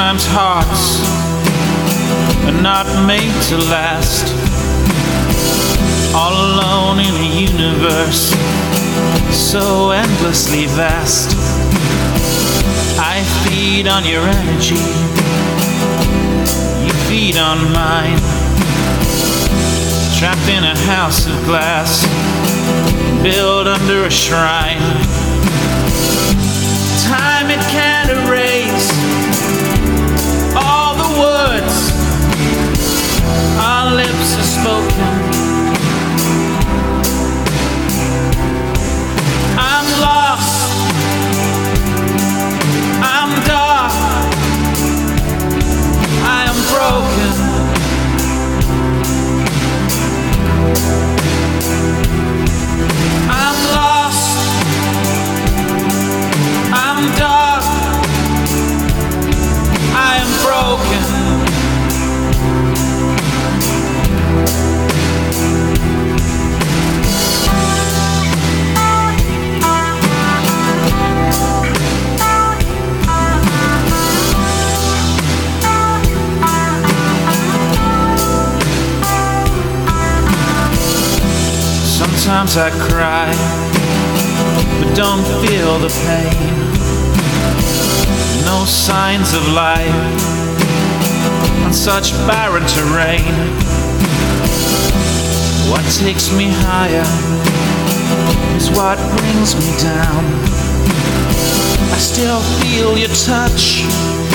Sometimes hearts are not made to last, all alone in a universe so endlessly vast. I feed on your energy, you feed on mine, trapped in a house of glass, built under a shrine. Time it can't erase all the words our lips have spoken. I'm lost, I'm dark, I am broken. I'm lost, I'm dark, I am broken. Sometimes I cry, but don't feel the pain. No signs of life on such barren terrain. What takes me higher is what brings me down. I still feel your touch